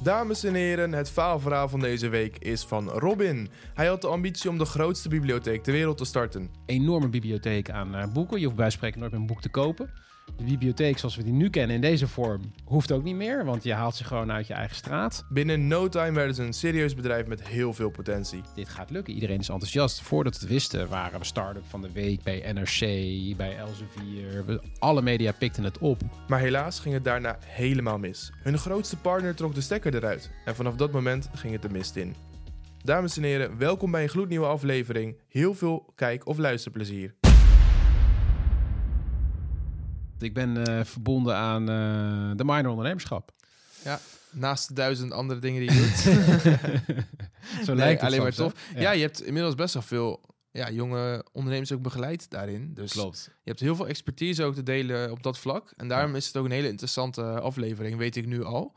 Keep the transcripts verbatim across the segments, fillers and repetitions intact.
Dames en heren, het faalverhaal van deze week is van Robin. Hij had de ambitie om de grootste bibliotheek ter wereld te starten. Enorme bibliotheek aan uh, boeken. Je hoeft bij spreken nooit meer een boek te kopen. De bibliotheek zoals we die nu kennen in deze vorm hoeft ook niet meer, want je haalt ze gewoon uit je eigen straat. Binnen no time werden ze een serieus bedrijf met heel veel potentie. Dit gaat lukken. Iedereen is enthousiast. Voordat we het wisten waren we start-up van de week bij N R C, bij Elsevier. Alle media pikten het op. Maar helaas ging het daarna helemaal mis. Hun grootste partner trok de stekker eruit en vanaf dat moment ging het de mist in. Dames en heren, welkom bij een gloednieuwe aflevering. Heel veel kijk- of luisterplezier. Ik ben uh, verbonden aan uh, de minor ondernemerschap. Ja, naast de duizend andere dingen die je doet. Zo nee, lijkt het alleen maar soms, tof. Ja. Ja, je hebt inmiddels best wel veel ja, jonge ondernemers ook begeleid daarin. Dus Klopt. je hebt heel veel expertise ook te delen op dat vlak. En daarom is het ook een hele interessante aflevering, weet ik nu al.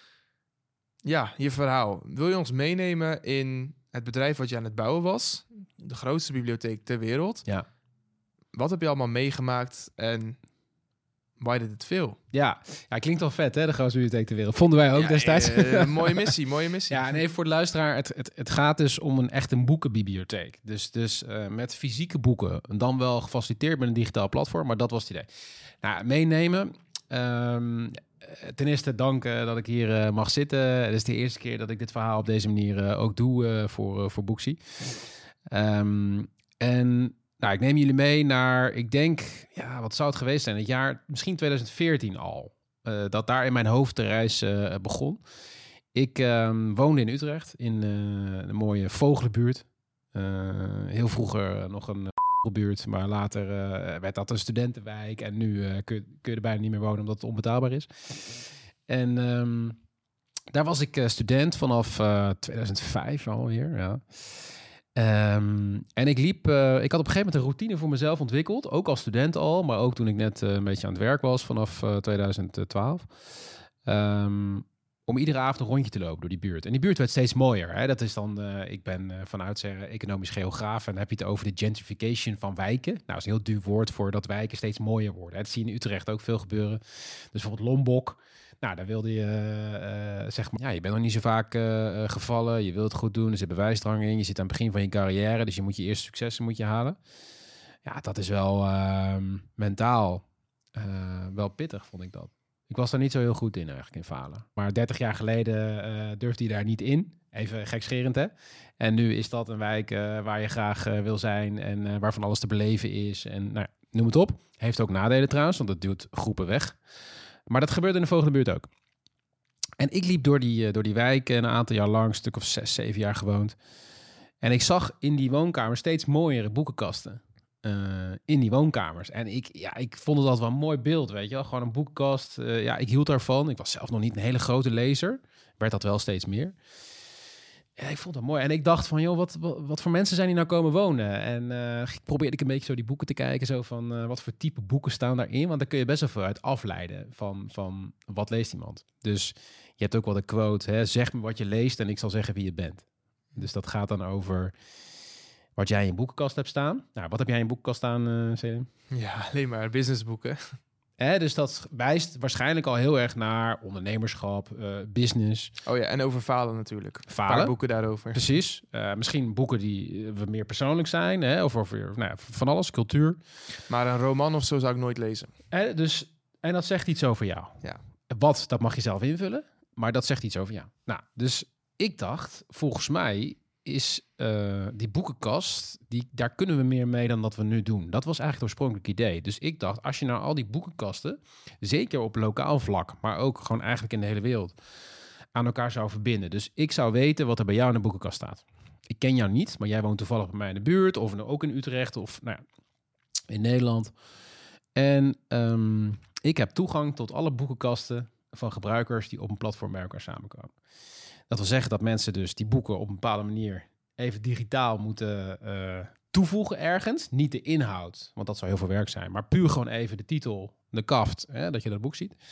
Ja, je verhaal. Wil je ons meenemen in het bedrijf wat je aan het bouwen was? De grootste bibliotheek ter wereld. Ja. Wat heb je allemaal meegemaakt en why did it fail? Ja. ja, klinkt wel vet hè, de grootste bibliotheek ter wereld. Vonden wij ook ja, destijds. Uh, mooie missie, mooie missie. Ja, nee, voor de luisteraar, het, het, het gaat dus om een echt een boekenbibliotheek. Dus, dus uh, met fysieke boeken. En dan wel gefaciliteerd met een digitaal platform, maar dat was het idee. Nou, meenemen. Um, ten eerste dank uh, dat ik hier uh, mag zitten. Het is de eerste keer dat ik dit verhaal op deze manier uh, ook doe uh, voor, uh, voor Booksy. Um, en... Nou, ik neem jullie mee naar, ik denk, ja, wat zou het geweest zijn? Het jaar, misschien twintig veertien al. Uh, dat daar in mijn hoofd de reis uh, begon. Ik uh, woonde in Utrecht, in uh, een mooie Vogelenbuurt. Uh, heel vroeger nog een buurt, maar later uh, werd dat een studentenwijk. En nu uh, kun, kun je er bijna niet meer wonen, omdat het onbetaalbaar is. En um, daar was ik uh, student vanaf uh, tweeduizend vijf alweer, ja. Um, en ik liep, uh, ik had op een gegeven moment een routine voor mezelf ontwikkeld, ook als student al, maar ook toen ik net uh, een beetje aan het werk was vanaf uh, tweeduizend twaalf, um, om iedere avond een rondje te lopen door die buurt. En die buurt werd steeds mooier. Hè? Dat is dan, uh, ik ben uh, vanuit zeggen economisch geograaf en dan heb je het over de gentrification van wijken. Nou, dat is een heel duur woord voor dat wijken steeds mooier worden. Hè? Dat zie je in Utrecht ook veel gebeuren. Dus bijvoorbeeld Lombok. Nou, daar wilde je, uh, zeg maar, ja, je bent nog niet zo vaak uh, gevallen. Je wilt het goed doen, er zit bewijsdrang in. Je zit aan het begin van je carrière, dus je moet je eerste successen moet je halen. Ja, dat is wel uh, mentaal uh, wel pittig, vond ik dat. Ik was daar niet zo heel goed in eigenlijk, in falen. Maar dertig jaar geleden uh, durfde je daar niet in. Even gekscherend, hè? En nu is dat een wijk uh, waar je graag uh, wil zijn en uh, waarvan alles te beleven is. En nou, noem het op. Heeft ook nadelen trouwens, want het duwt groepen weg. Maar dat gebeurde in de Vogelenbuurt ook. En ik liep door die, uh, door die wijk een aantal jaar lang, een stuk of zes, zeven jaar gewoond. En ik zag in die woonkamer steeds mooiere boekenkasten. Uh, in die woonkamers. En ik, ja, ik vond het altijd wel een mooi beeld, weet je wel. Gewoon een boekenkast. Uh, ja, ik hield daarvan. Ik was zelf nog niet een hele grote lezer. Werd dat wel steeds meer. Ja, ik vond dat mooi. En ik dacht van, joh, wat, wat, wat voor mensen zijn die nou komen wonen? En uh, probeerde ik een beetje zo die boeken te kijken. Zo van, uh, wat voor type boeken staan daarin? Want daar kun je best wel veel uit afleiden van, van wat leest iemand. Dus je hebt ook wel de quote, hè, zeg me wat je leest en ik zal zeggen wie je bent. Dus dat gaat dan over wat jij in je boekenkast hebt staan. Nou, wat heb jij in je boekenkast staan, uh, Selim? Ja, alleen maar businessboeken. Eh, dus dat wijst waarschijnlijk al heel erg naar ondernemerschap, uh, business. Oh ja, en over falen natuurlijk. Falen. Een paar boeken daarover. Precies. Uh, misschien boeken die uh, meer persoonlijk zijn, hè? Of over nou ja, van alles, cultuur. Maar een roman of zo zou ik nooit lezen. Eh, dus, en dat zegt iets over jou. Ja. Wat, dat mag je zelf invullen, maar dat zegt iets over jou. Nou, dus ik dacht, volgens mij is uh, die boekenkast, die, daar kunnen we meer mee dan dat we nu doen. Dat was eigenlijk het oorspronkelijke idee. Dus ik dacht, als je nou al die boekenkasten, zeker op lokaal vlak, maar ook gewoon eigenlijk in de hele wereld, aan elkaar zou verbinden. Dus ik zou weten wat er bij jou in de boekenkast staat. Ik ken jou niet, maar jij woont toevallig bij mij in de buurt, of ook in Utrecht, of nou ja, in Nederland. En um, ik heb toegang tot alle boekenkasten van gebruikers die op een platform bij elkaar samenkomen. Dat wil zeggen dat mensen dus die boeken op een bepaalde manier even digitaal moeten uh, toevoegen ergens. Niet de inhoud, want dat zou heel veel werk zijn. Maar puur gewoon even de titel, de kaft, hè, dat je dat boek ziet.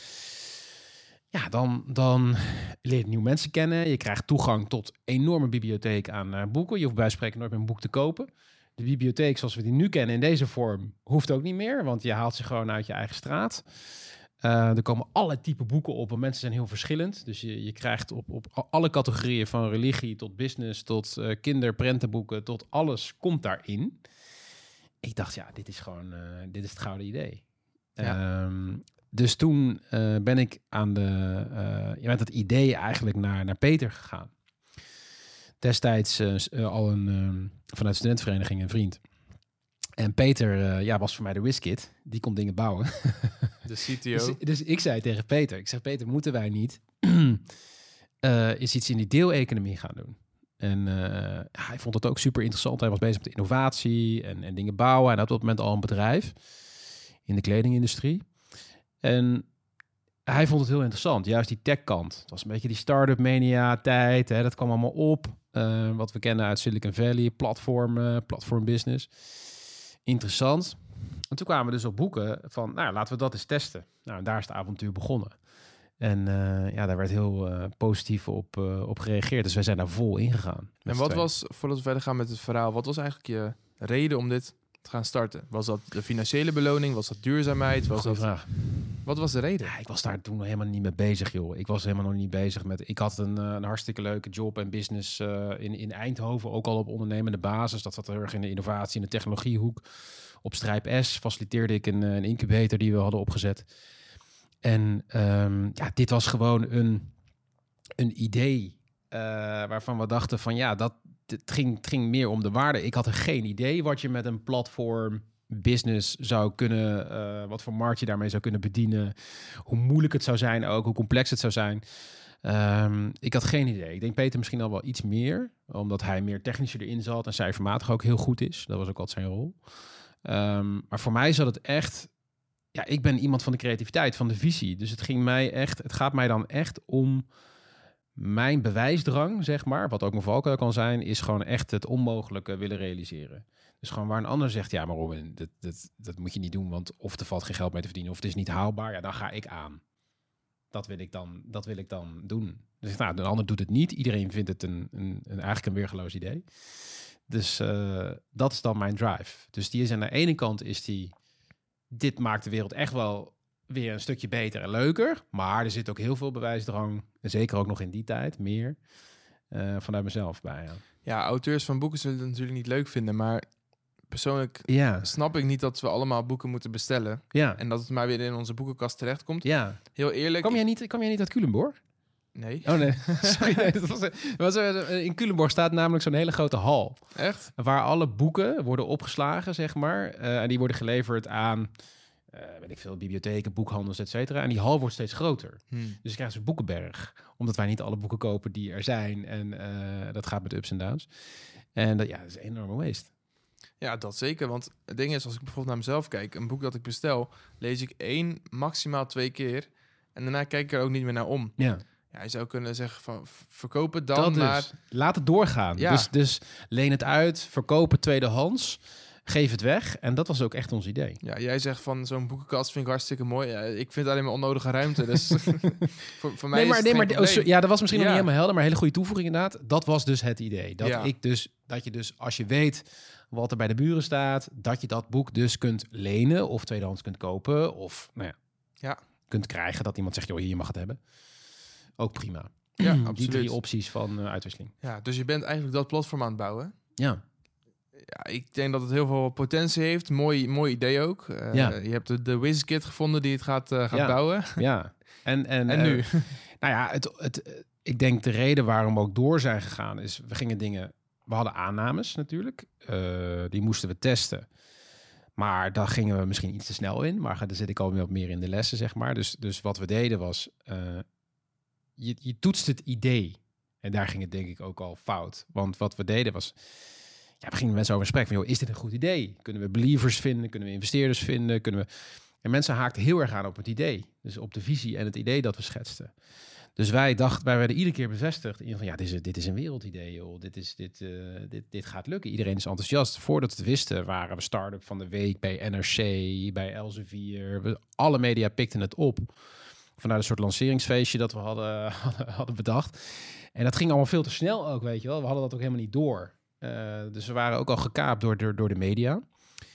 Ja, dan, dan leer je nieuwe mensen kennen. Je krijgt toegang tot enorme bibliotheek aan uh, boeken. Je hoeft bij spreken nooit meer een boek te kopen. De bibliotheek zoals we die nu kennen in deze vorm hoeft ook niet meer. Want je haalt ze gewoon uit je eigen straat. Uh, er komen alle type boeken op, en mensen zijn heel verschillend. Dus je, je krijgt op, op alle categorieën, van religie tot business, tot uh, kinderprentenboeken, tot alles komt daarin. Ik dacht, ja, dit is gewoon, uh, dit is het gouden idee. Ja. Um, dus toen uh, ben ik aan de, uh, met het idee eigenlijk naar, naar Peter gegaan. Destijds uh, uh, al een, uh, vanuit de studentenvereniging een vriend. En Peter uh, ja, was voor mij de whiskit. Die kon dingen bouwen. De C T O. dus, dus ik zei tegen Peter, ik zeg, Peter, moeten wij niet uh, is iets in die deeleconomie gaan doen? En uh, hij vond het ook super interessant. Hij was bezig met innovatie en, en dingen bouwen. En had op dat moment al een bedrijf in de kledingindustrie. En hij vond het heel interessant, juist die tech-kant. Het was een beetje die start-up mania tijd. Hè, dat kwam allemaal op. Uh, wat we kennen uit Silicon Valley, platformen, platform business. Interessant. En toen kwamen we dus op boeken van, nou, laten we dat eens testen. Nou, en daar is het avontuur begonnen. En uh, ja, daar werd heel uh, positief op, uh, op gereageerd. Dus wij zijn daar vol ingegaan. En wat was, voordat we verder gaan met het verhaal, wat was eigenlijk je reden om dit te gaan starten? Was dat de financiële beloning? Was dat duurzaamheid? Was Goeie dat... vraag. Wat was de reden? Ja, ik was daar toen helemaal niet mee bezig, joh. Ik was helemaal nog niet bezig met... Ik had een, een hartstikke leuke job en business uh, in, in Eindhoven, ook al op ondernemende basis. Dat zat heel erg in de innovatie, in de technologiehoek. Op Strijp S faciliteerde ik een, een incubator die we hadden opgezet. En um, ja, dit was gewoon een, een idee uh, waarvan we dachten van ja, dat het ging, het ging meer om de waarde. Ik had er geen idee wat je met een platform business zou kunnen, uh, wat voor markt je daarmee zou kunnen bedienen, hoe moeilijk het zou zijn ook, hoe complex het zou zijn. Um, ik had geen idee. Ik denk Peter misschien al wel iets meer, omdat hij meer technischer erin zat en cijfermatig ook heel goed is. Dat was ook altijd zijn rol. Um, maar voor mij zat het echt... Ja, ik ben iemand van de creativiteit, van de visie. Dus het ging mij echt... Het gaat mij dan echt om mijn bewijsdrang, zeg maar. Wat ook mijn valkuil kan zijn, is gewoon echt het onmogelijke willen realiseren. Dus gewoon waar een ander zegt, ja, maar Robin, dat, dat, dat moet je niet doen, want of er valt geen geld mee te verdienen, of het is niet haalbaar, ja, dan ga ik aan. Dat wil ik dan, dat wil ik dan doen. Dus nou, de ander doet het niet. Iedereen vindt het een, een, een eigenlijk een weergeloos idee. Dus uh, dat is dan mijn drive. Dus die is aan de ene kant is die... Dit maakt de wereld echt wel weer een stukje beter en leuker. Maar er zit ook heel veel bewijsdrang. En zeker ook nog in die tijd, meer. Uh, vanuit mezelf bij. Ja. ja, auteurs van boeken zullen het natuurlijk niet leuk vinden. Maar persoonlijk ja. snap ik niet dat we allemaal boeken moeten bestellen. Ja. En dat het maar weer in onze boekenkast terechtkomt. Ja. Heel eerlijk. Kwam jij niet, kwam jij niet uit Culemborg? Nee. Oh nee, sorry. Nee, dat was, was, in Culemborg staat namelijk zo'n hele grote hal. Echt? Waar alle boeken worden opgeslagen, zeg maar. Uh, en die worden geleverd aan, uh, weet ik veel, bibliotheken, boekhandels, et cetera. En die hal wordt steeds groter. Hmm. Dus je krijgt een boekenberg. Omdat wij niet alle boeken kopen die er zijn. En uh, dat gaat met ups en downs. En dat, ja, dat is een enorme waste. Ja, dat zeker. Want het ding is, als ik bijvoorbeeld naar mezelf kijk, een boek dat ik bestel, lees ik één, maximaal twee keer. En daarna kijk ik er ook niet meer naar om. Ja. Ja, je zou kunnen zeggen van verkoop het dan, dat dus. maar... Laat het doorgaan. Ja. Dus, dus leen het uit, verkoop het tweedehands, geef het weg. En dat was ook echt ons idee. Ja, jij zegt van zo'n boekenkast vind ik hartstikke mooi. Ja, ik vind het alleen maar onnodige ruimte. Dus voor, voor mij nee, maar, is het nee, geen maar oh, ja, dat was misschien ja. nog niet helemaal helder, maar een hele goede toevoeging inderdaad. Dat was dus het idee. Dat ja. ik dus, dat je dus, als je weet wat er bij de buren staat, dat je dat boek dus kunt lenen of tweedehands kunt kopen of nou ja, ja. kunt krijgen dat iemand zegt, joh, hier je mag het hebben. Ook prima. Ja, Die absoluut. drie opties van uh, uitwisseling. Ja, dus je bent eigenlijk dat platform aan het bouwen. Ja. Ja, ik denk dat het heel veel potentie heeft. Mooi, mooi idee ook. Uh, Ja. Je hebt de, de WizKit gevonden die het gaat, uh, gaat Ja. bouwen. Ja. En, en, En uh, nu? Nou ja, het, het, ik denk de reden waarom we ook door zijn gegaan is, we gingen dingen, we hadden aannames natuurlijk, uh, die moesten we testen. Maar daar gingen we misschien iets te snel in, maar daar zit ik alweer wat meer in de lessen, zeg maar. Dus, dus wat we deden was, uh, je, je toetst het idee. En daar ging het denk ik ook al fout. Want wat we deden was, ja, we gingen mensen over gesprek van, joh, is dit een goed idee? Kunnen we believers vinden? Kunnen we investeerders vinden? Kunnen we... En mensen haakten heel erg aan op het idee. Dus op de visie en het idee dat we schetsten. Dus wij dachten, wij werden iedere keer bevestigd in van ja, dit is, dit is een wereldidee, joh. Dit, is, dit, uh, dit, dit gaat lukken. Iedereen is enthousiast. Voordat we het wisten, waren we start-up van de week bij N R C, bij Elsevier. We, alle media pikten het op. Vanuit een soort lanceringsfeestje dat we hadden, hadden bedacht. En dat ging allemaal veel te snel ook, weet je wel. We hadden dat ook helemaal niet door. Uh, dus we waren ook al gekaapt door, door, door de media.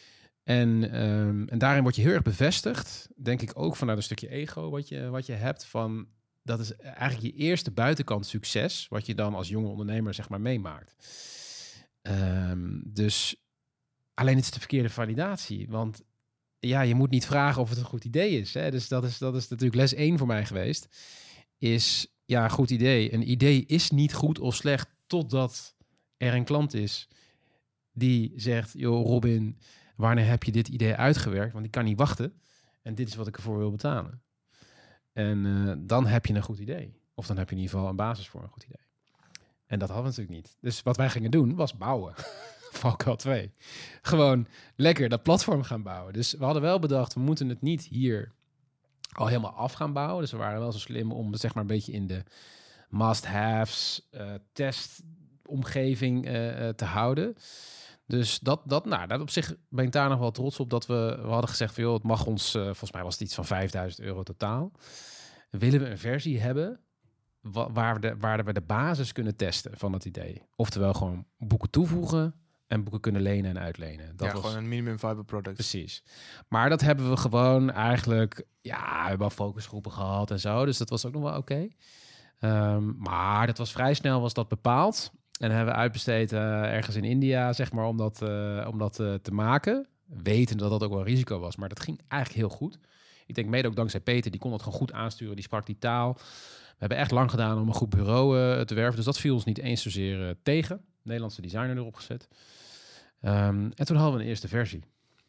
En, um, en daarin word je heel erg bevestigd, denk ik ook vanuit een stukje ego wat je, wat je hebt. Van, dat is eigenlijk je eerste buitenkant succes, wat je dan als jonge ondernemer zeg maar meemaakt. Um, dus alleen het is de verkeerde validatie, want ja, je moet niet vragen of het een goed idee is. Hè? Dus dat is, dat is natuurlijk les één voor mij geweest. Is, ja, goed idee. Een idee is niet goed of slecht totdat er een klant is die zegt, joh Robin, wanneer heb je dit idee uitgewerkt? Want ik kan niet wachten. En dit is wat ik ervoor wil betalen. En uh, dan heb je een goed idee. Of dan heb je in ieder geval een basis voor een goed idee. En dat hadden we natuurlijk niet. Dus wat wij gingen doen, was bouwen. Valkuil twee. Gewoon lekker dat platform gaan bouwen. Dus we hadden wel bedacht, we moeten het niet hier al helemaal af gaan bouwen. Dus we waren wel zo slim om het zeg maar een beetje in de must-haves, uh, testomgeving uh, uh, te houden. Dus dat, dat, nou, dat op zich ben ik daar nog wel trots op dat we, we hadden gezegd van joh, het mag ons, uh, volgens mij was het iets van vijfduizend euro totaal. Willen we een versie hebben wa- waar, we de, waar we de basis kunnen testen van het idee? Oftewel gewoon boeken toevoegen en boeken kunnen lenen en uitlenen. Dat ja, was gewoon een minimum viable product. Precies. Maar dat hebben we gewoon eigenlijk, ja, we hebben al focusgroepen gehad en zo, dus dat was ook nog wel oké. Okay. Um, maar dat was vrij snel was dat bepaald. En hebben we uitbesteed uh, ergens in India, zeg maar, om dat, uh, om dat uh, te maken. Weten dat dat ook wel risico was, maar dat ging eigenlijk heel goed. Ik denk mede ook dankzij Peter, die kon dat gewoon goed aansturen. Die sprak die taal. We hebben echt lang gedaan om een goed bureau uh, te werven. Dus dat viel ons niet eens zozeer uh, tegen. Nederlandse designer erop gezet. Um, en toen hadden we een eerste versie.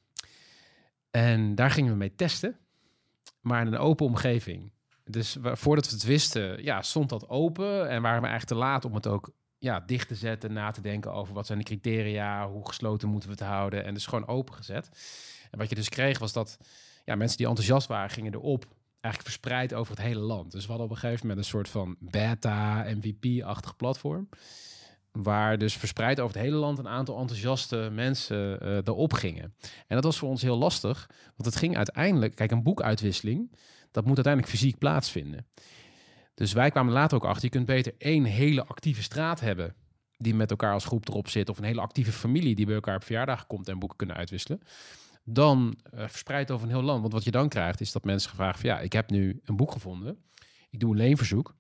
En daar gingen we mee testen. Maar in een open omgeving. Dus we, voordat we het wisten, ja, stond dat open. En waren we eigenlijk te laat om het ook ja, dicht te zetten, na te denken over wat zijn de criteria, hoe gesloten moeten we het houden. En dus gewoon opengezet. En wat je dus kreeg was dat ja, mensen die enthousiast waren, gingen erop. Eigenlijk verspreid over het hele land. Dus we hadden op een gegeven moment een soort van beta, M V P-achtig platform. Waar dus verspreid over het hele land een aantal enthousiaste mensen uh, erop gingen. En dat was voor ons heel lastig. Want het ging uiteindelijk, kijk, een boekuitwisseling, dat moet uiteindelijk fysiek plaatsvinden. Dus wij kwamen later ook achter, je kunt beter één hele actieve straat hebben die met elkaar als groep erop zit, of een hele actieve familie die bij elkaar op verjaardag komt en boeken kunnen uitwisselen, dan uh, verspreid over een heel land. Want wat je dan krijgt, is dat mensen vragen van ja, ik heb nu een boek gevonden, ik doe een leenverzoek.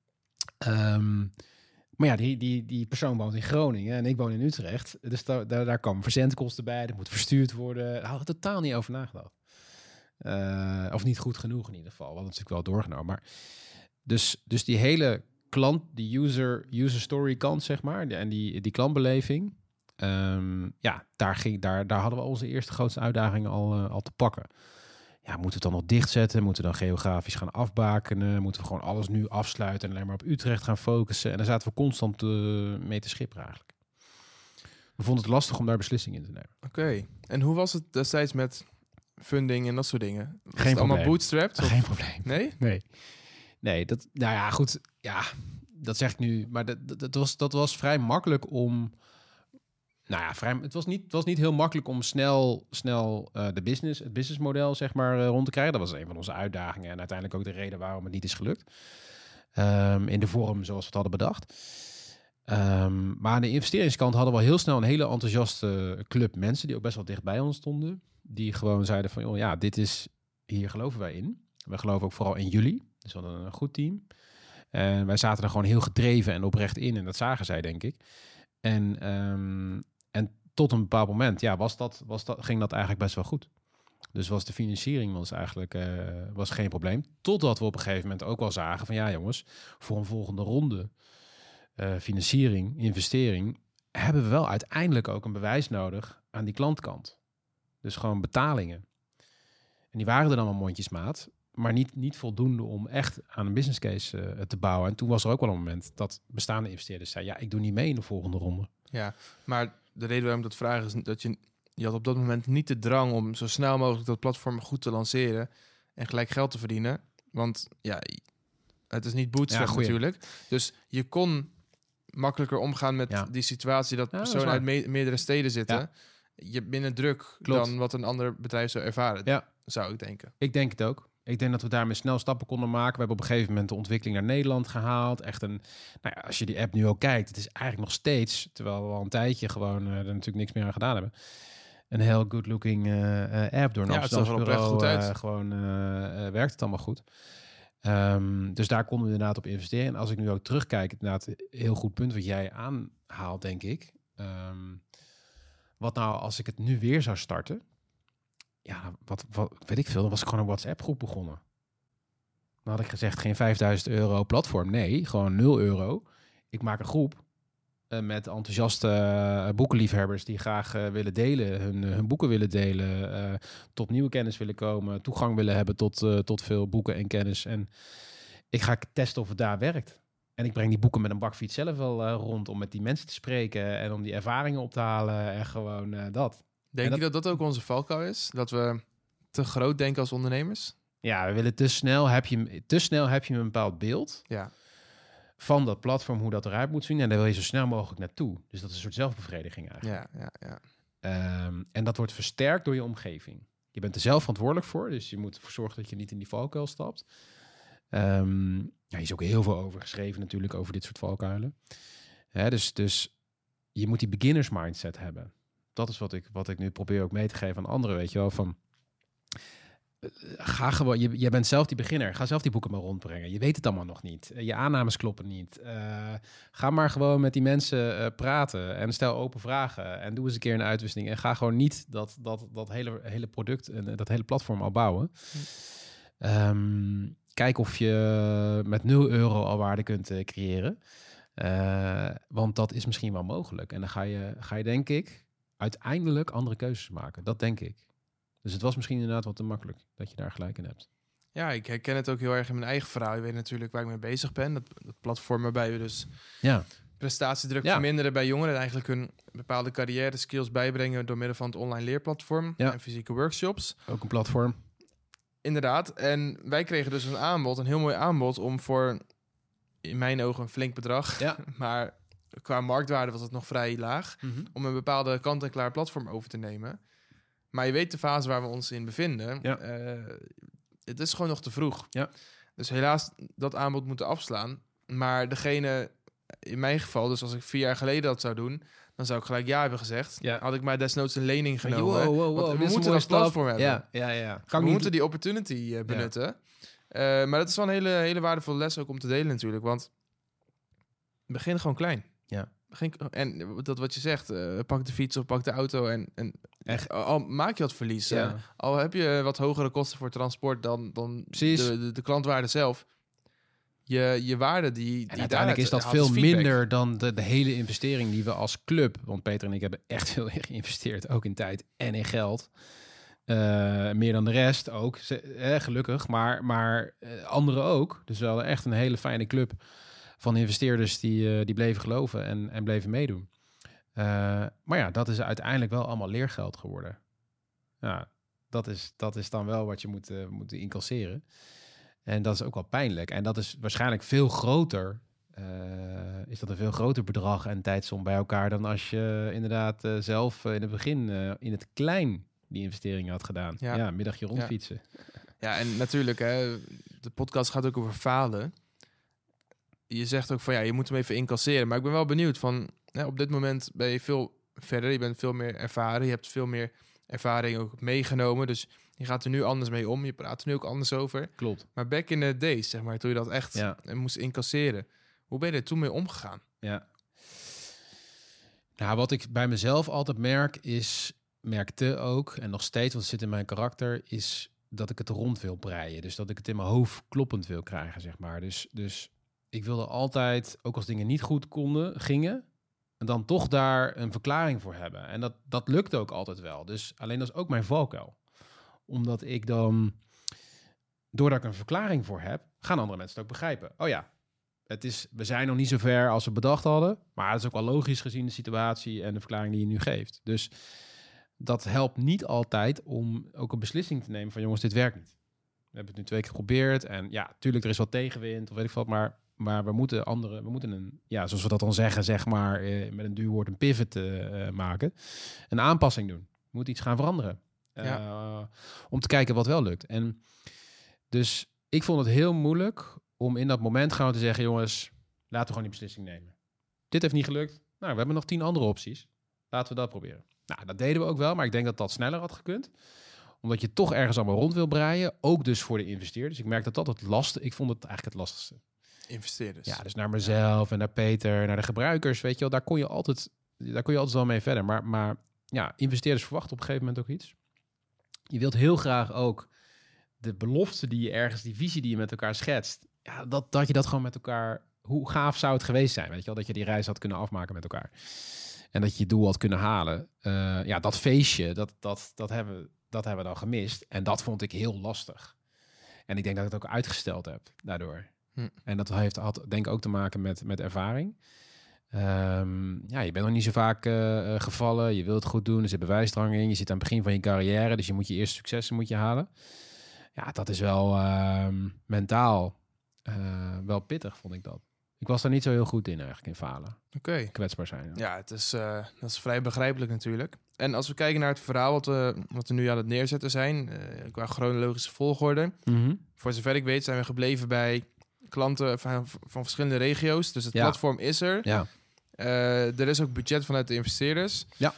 Um, maar ja, die, die, die persoon woont in Groningen en ik woon in Utrecht. Dus daar, daar, daar komen verzendkosten bij, dat moet verstuurd worden. Daar hadden we totaal niet over nagedacht. Uh, of niet goed genoeg in ieder geval. We hadden natuurlijk wel doorgenomen, maar Dus, dus die hele klant, die user, user story kant, zeg maar, en die, die klantbeleving, um, ja, daar, ging, daar, daar hadden we onze eerste grootste uitdagingen al, uh, al te pakken. Ja, moeten we het dan nog dichtzetten? Moeten we dan geografisch gaan afbakenen? Moeten we gewoon alles nu afsluiten en alleen maar op Utrecht gaan focussen? En daar zaten we constant uh, mee te schipperen eigenlijk. We vonden het lastig om daar beslissingen in te nemen. Oké. Okay. En hoe was het destijds met funding en dat soort dingen? Was Geen het allemaal probleem. bootstrapped? Of? Geen probleem. Nee? Nee. Nee, dat, nou ja, goed. Ja, dat zeg ik nu. Maar dat, dat, dat, was, dat was vrij makkelijk om. Nou ja, vrij, het, was niet, het was niet heel makkelijk om snel, snel uh, de business, het businessmodel zeg maar uh, rond te krijgen. Dat was een van onze uitdagingen en uiteindelijk ook de reden waarom het niet is gelukt. Um, in de vorm zoals we het hadden bedacht. Um, maar aan de investeringskant hadden we al heel snel een hele enthousiaste club mensen die ook best wel dicht bij ons stonden. Die gewoon zeiden van, joh, ja, dit is, hier geloven wij in. We geloven ook vooral in jullie. Dus we hadden een goed team. En wij zaten er gewoon heel gedreven en oprecht in. En dat zagen zij, denk ik. En, um, en tot een bepaald moment ja, was dat, was dat, ging dat eigenlijk best wel goed. Dus was de financiering was eigenlijk uh, was geen probleem. Totdat we op een gegeven moment ook wel zagen van ja jongens, voor een volgende ronde uh, financiering, investering, hebben we wel uiteindelijk ook een bewijs nodig aan die klantkant. Dus gewoon betalingen. En die waren er dan wel mondjesmaat. Maar niet, niet voldoende om echt aan een business case uh, te bouwen. En toen was er ook wel een moment dat bestaande investeerders zeiden, ja, ik doe niet mee in de volgende ronde. Ja, maar de reden waarom ik dat vraag is dat je, je had op dat moment niet de drang om zo snel mogelijk dat platform goed te lanceren en gelijk geld te verdienen. Want ja, het is niet bootstrap ja, natuurlijk. Dus je kon makkelijker omgaan met ja. die situatie dat ja, personen uit me- meerdere steden zitten. Ja. Je binnen druk Klopt. dan wat een ander bedrijf zou ervaren, ja. zou ik denken. Ik denk het ook. Ik denk dat we daarmee snel stappen konden maken. We hebben op een gegeven moment de ontwikkeling naar Nederland gehaald. Echt een, nou ja, als je die app nu ook kijkt, het is eigenlijk nog steeds, terwijl we al een tijdje gewoon uh, er natuurlijk niks meer aan gedaan hebben. een heel good-looking uh, uh, app door een Ja, het zag er oprecht Amsterdamse goed bureau. uit. Uh, gewoon uh, uh, werkt het allemaal goed. Um, dus daar konden we inderdaad op investeren. En als ik nu ook terugkijk, inderdaad, heel goed punt wat jij aanhaalt, denk ik. Um, wat nou als ik het nu weer zou starten? Ja, wat, wat weet ik veel, dan was ik gewoon een WhatsApp-groep begonnen. Dan had ik gezegd, geen vijfduizend euro platform. Nee, gewoon nul euro. Ik maak een groep uh, met enthousiaste uh, boekenliefhebbers die graag uh, willen delen, hun, uh, hun boeken willen delen, uh, tot nieuwe kennis willen komen, toegang willen hebben tot, uh, tot veel boeken en kennis. En ik ga testen of het daar werkt. En ik breng die boeken met een bakfiets zelf wel uh, rond om met die mensen te spreken en om die ervaringen op te halen en gewoon uh, dat. Denk dat... je dat dat ook onze valkuil is? Dat we te groot denken als ondernemers? Ja, we willen te snel heb je, te snel heb je een bepaald beeld ja. van dat platform, hoe dat eruit moet zien. En daar wil je zo snel mogelijk naartoe. Dus dat is een soort zelfbevrediging eigenlijk. Ja, ja, ja. Um, en dat wordt versterkt door je omgeving. Je bent er zelf verantwoordelijk voor, dus je moet ervoor zorgen dat je niet in die valkuil stapt. Um, ja, hier is ook heel veel over geschreven natuurlijk, over dit soort valkuilen. Hè, dus, dus je moet die beginners mindset hebben. Dat is wat ik, wat ik nu probeer ook mee te geven aan anderen, weet je wel, van... Ga gewoon, je, je bent zelf die beginner. Ga zelf die boeken maar rondbrengen. Je weet het allemaal nog niet. Je aannames kloppen niet. Uh, ga maar gewoon met die mensen uh, praten en stel open vragen en doe eens een keer een uitwisseling en ga gewoon niet dat, dat, dat hele, hele product en dat hele platform al bouwen. Hm. Um, kijk of je met nul euro al waarde kunt uh, creëren. Uh, want dat is misschien wel mogelijk. En dan ga je, ga je denk ik uiteindelijk andere keuzes maken. Dat denk ik. Dus het was misschien inderdaad wat te makkelijk dat je daar gelijk in hebt. Ja, ik herken het ook heel erg in mijn eigen verhaal. Je weet natuurlijk waar ik mee bezig ben. Dat, dat platform waarbij we dus ja. prestatiedruk ja. verminderen bij jongeren. En eigenlijk hun bepaalde carrière skills bijbrengen door middel van het online leerplatform ja. en fysieke workshops. Ook een platform. Inderdaad. En wij kregen dus een aanbod, een heel mooi aanbod om voor, in mijn ogen, een flink bedrag. Ja. Maar qua marktwaarde was het nog vrij laag. Mm-hmm. Om een bepaalde kant-en-klaar platform over te nemen. Maar je weet de fase waar we ons in bevinden. Ja. Uh, het is gewoon nog te vroeg. Ja. Dus helaas dat aanbod moeten afslaan. Maar degene, in mijn geval, dus als ik vier jaar geleden dat zou doen, dan zou ik gelijk ja hebben gezegd. Ja. Had ik maar desnoods een lening genomen. Wow, wow, wow, Want we we moeten dat platform hebben. Ja, ja, ja. Kan we niet... moeten die opportunity uh, benutten. Ja. Uh, maar dat is wel een hele, hele waardevolle les ook om te delen natuurlijk. Want begin gewoon klein. Ja. Begin, en dat wat je zegt, uh, pak de fiets of pak de auto en, en echt, al maak je wat verlies. Ja. Uh, al heb je wat hogere kosten voor transport dan, dan de, de, de klantwaarde zelf. Je, je waarde die, die en uiteindelijk is dat veel minder dan de, de hele investering die we als club, want Peter en ik hebben echt veel geïnvesteerd, ook in tijd en in geld. Uh, meer dan de rest ook, eh, gelukkig, maar, maar uh, anderen ook. Dus we hadden echt een hele fijne club van investeerders die, uh, die bleven geloven en, en bleven meedoen. Uh, maar ja, dat is uiteindelijk wel allemaal leergeld geworden. Ja, dat is, dat is dan wel wat je moet, uh, moet incasseren. En dat is ook wel pijnlijk. En dat is waarschijnlijk veel groter. Uh, is dat een veel groter bedrag en tijdsom bij elkaar dan als je inderdaad uh, zelf uh, in het begin uh, in het klein die investeringen had gedaan. Ja, ja middagje rondfietsen. Ja, ja en natuurlijk, hè, de podcast gaat ook over falen. Je zegt ook van ja, je moet hem even incasseren. Maar ik ben wel benieuwd van, hè, op dit moment ben je veel verder. Je bent veel meer ervaren. Je hebt veel meer ervaring ook meegenomen. Dus je gaat er nu anders mee om. Je praat er nu ook anders over. Klopt. Maar back in the days, zeg maar, toen je dat echt ja. moest incasseren. Hoe ben je er toen mee omgegaan? Ja. Nou, wat ik bij mezelf altijd merk is, merkte ook, en nog steeds, wat zit in mijn karakter, is dat ik het rond wil breien. Dus dat ik het in mijn hoofd kloppend wil krijgen, zeg maar. Dus, dus ik wilde altijd, ook als dingen niet goed konden, gingen, en dan toch daar een verklaring voor hebben. En dat, dat lukt ook altijd wel. Dus alleen dat is ook mijn valkuil. Omdat ik dan, doordat ik een verklaring voor heb, gaan andere mensen het ook begrijpen. Oh ja, het is, we zijn nog niet zo ver als we bedacht hadden, maar het is ook wel logisch gezien de situatie en de verklaring die je nu geeft. Dus dat helpt niet altijd om ook een beslissing te nemen van jongens, dit werkt niet. We hebben het nu twee keer geprobeerd en ja, tuurlijk, er is wat tegenwind of weet ik wat, maar, maar we moeten andere, we moeten een, ja, zoals we dat dan zeggen, zeg maar, eh, met een duur woord een pivot uh, maken, een aanpassing doen. We moeten iets gaan veranderen. Ja. Uh, om te kijken wat wel lukt. En dus ik vond het heel moeilijk om in dat moment gewoon te zeggen, jongens, laten we gewoon die beslissing nemen. Dit heeft niet gelukt. Nou, we hebben nog tien andere opties. Laten we dat proberen. Nou, dat deden we ook wel, maar ik denk dat dat sneller had gekund. Omdat je toch ergens allemaal rond wil breien. Ook dus voor de investeerders. Ik merk dat dat het lastig. Ik vond het eigenlijk het lastigste. Investeerders. Ja, dus naar mezelf en naar Peter, naar de gebruikers, weet je wel. Daar kon je altijd, daar kon je altijd wel mee verder. Maar, maar ja, investeerders verwachten op een gegeven moment ook iets. Je wilt heel graag ook de belofte die je ergens, die visie die je met elkaar schetst. Ja, dat, dat je dat gewoon met elkaar... Hoe gaaf zou het geweest zijn, weet je wel? Dat je die reis had kunnen afmaken met elkaar. En dat je je doel had kunnen halen. Uh, ja, dat feestje, dat, dat, dat, hebben, dat hebben we dan gemist. En dat vond ik heel lastig. En ik denk dat ik het ook uitgesteld heb daardoor. Hm. En dat heeft, had denk ik ook te maken met, met ervaring. Um, ja, je bent nog niet zo vaak uh, gevallen. Je wilt het goed doen, er zit bewijsdrang in. Je zit aan het begin van je carrière, dus je moet je eerste successen moet je halen. Ja, dat is wel uh, mentaal uh, wel pittig, vond ik dat. Ik was daar niet zo heel goed in eigenlijk, in falen. Oké. Okay. Kwetsbaar zijn. Ja, ja het is, uh, dat is vrij begrijpelijk natuurlijk. En als we kijken naar het verhaal wat we, wat we nu aan het neerzetten zijn, uh, qua chronologische volgorde. Mm-hmm. Voor zover ik weet zijn we gebleven bij klanten van, van verschillende regio's. Dus het ja. platform is er. Ja. Uh, er is ook budget vanuit de investeerders. Ja.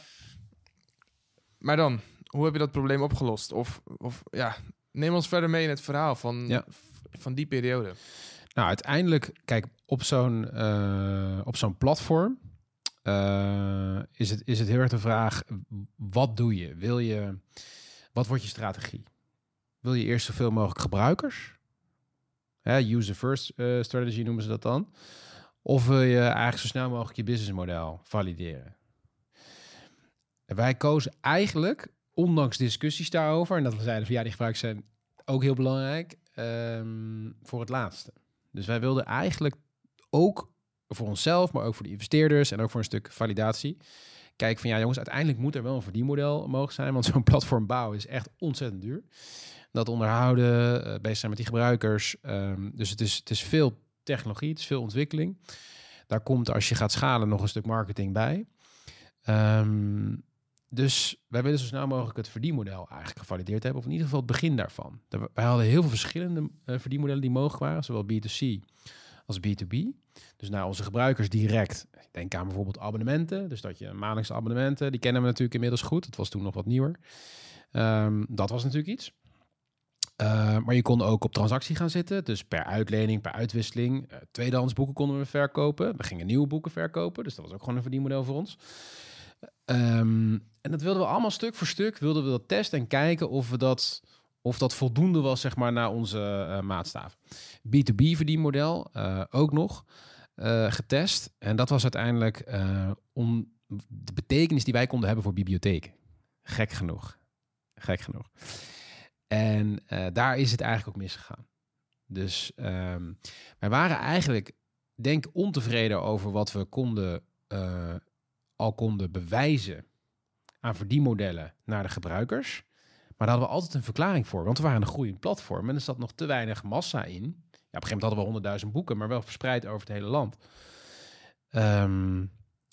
Maar dan, hoe heb je dat probleem opgelost? Of, of ja, neem ons verder mee in het verhaal van, ja. van die periode. Nou, uiteindelijk, kijk, op zo'n, uh, op zo'n platform uh, is, het, is het heel erg de vraag, wat doe je? Wil je, wat wordt je strategie? Wil je eerst zoveel mogelijk gebruikers? Hè, user first uh, strategy noemen ze dat dan. Of wil je eigenlijk zo snel mogelijk je businessmodel valideren? En wij kozen eigenlijk, ondanks discussies daarover, en dat we zeiden van ja, die gebruikers zijn ook heel belangrijk, um, voor het laatste. Dus wij wilden eigenlijk ook voor onszelf, maar ook voor de investeerders en ook voor een stuk validatie, kijken van ja jongens, uiteindelijk moet er wel een verdienmodel mogelijk zijn, want zo'n platform bouwen is echt ontzettend duur. Dat onderhouden, uh, bezig zijn met die gebruikers. Um, dus het is, het is veel technologie, het is veel ontwikkeling. Daar komt, als je gaat schalen, nog een stuk marketing bij. Um, dus wij willen zo snel mogelijk het verdienmodel eigenlijk gevalideerd hebben, of in ieder geval het begin daarvan. Wij hadden heel veel verschillende uh, verdienmodellen die mogelijk waren, zowel B twee C als B twee B. Dus naar onze gebruikers direct. Denk aan bijvoorbeeld abonnementen. Dus dat je maandelijkse abonnementen, die kennen we natuurlijk inmiddels goed. Het was toen nog wat nieuwer. Um, dat was natuurlijk iets. Uh, maar je kon ook op transactie gaan zitten. Dus per uitlening, per uitwisseling. Uh, tweedehands boeken konden we verkopen. We gingen nieuwe boeken verkopen. Dus dat was ook gewoon een verdienmodel voor ons. Um, en dat wilden we allemaal stuk voor stuk. Wilden we dat testen en kijken of, we dat, of dat voldoende was, zeg maar, naar onze uh, maatstaaf. B twee B verdienmodel uh, ook nog uh, getest. En dat was uiteindelijk uh, om de betekenis die wij konden hebben voor bibliotheken. Gek genoeg. Gek genoeg. En uh, daar is het eigenlijk ook misgegaan. Dus um, wij waren eigenlijk, denk ik, ontevreden over wat we konden, uh, al konden bewijzen aan verdienmodellen naar de gebruikers. Maar daar hadden we altijd een verklaring voor. Want we waren een groeiend platform en er zat nog te weinig massa in. Ja, op een gegeven moment hadden we honderdduizend boeken, maar wel verspreid over het hele land. Um,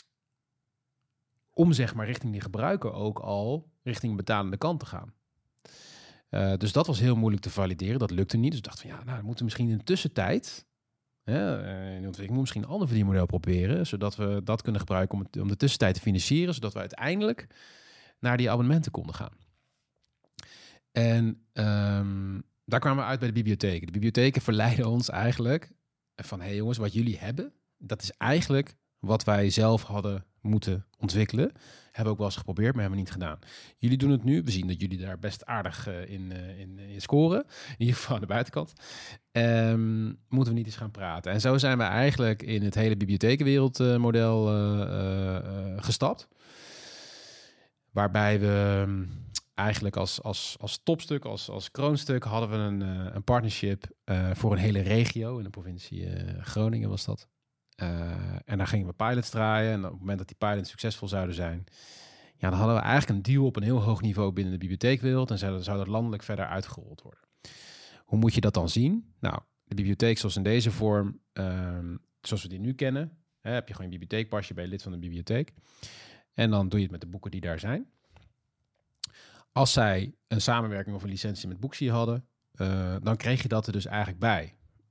om zeg maar richting die gebruiker ook al richting betalende kant te gaan. Uh, dus dat was heel moeilijk te valideren. Dat lukte niet. Dus ik dacht van ja, nou, dan moeten we misschien in de tussentijd, ja, in de ontwikkeling, misschien een ander verdienmodel proberen, zodat we dat kunnen gebruiken om, het, om de tussentijd te financieren, zodat we uiteindelijk naar die abonnementen konden gaan. En um, daar kwamen we uit bij de bibliotheken. De bibliotheken verleiden ons eigenlijk van hé hey jongens, wat jullie hebben, dat is eigenlijk wat wij zelf hadden moeten ontwikkelen. Hebben we ook wel eens geprobeerd, maar hebben we niet gedaan. Jullie doen het nu. We zien dat jullie daar best aardig uh, in, uh, in, in scoren. In ieder geval aan de buitenkant. Um, moeten we niet eens gaan praten. En zo zijn we eigenlijk in het hele bibliothekenwereldmodel uh, uh, uh, gestapt. Waarbij we um, eigenlijk als, als, als topstuk, als, als kroonstuk, hadden we een, uh, een partnership uh, voor een hele regio. In de provincie uh, Groningen was dat. Uh, en daar gingen we pilots draaien. En op het moment dat die pilots succesvol zouden zijn, ja, dan hadden we eigenlijk een deal op een heel hoog niveau binnen de bibliotheekwereld. En zou, zou dat landelijk verder uitgerold worden. Hoe moet je dat dan zien? Nou, de bibliotheek zoals in deze vorm, um, zoals we die nu kennen, hè, heb je gewoon een bibliotheekpasje, ben je lid van de bibliotheek. En dan doe je het met de boeken die daar zijn. Als zij een samenwerking of een licentie met Booksy hadden, uh, dan kreeg je dat er dus eigenlijk bij.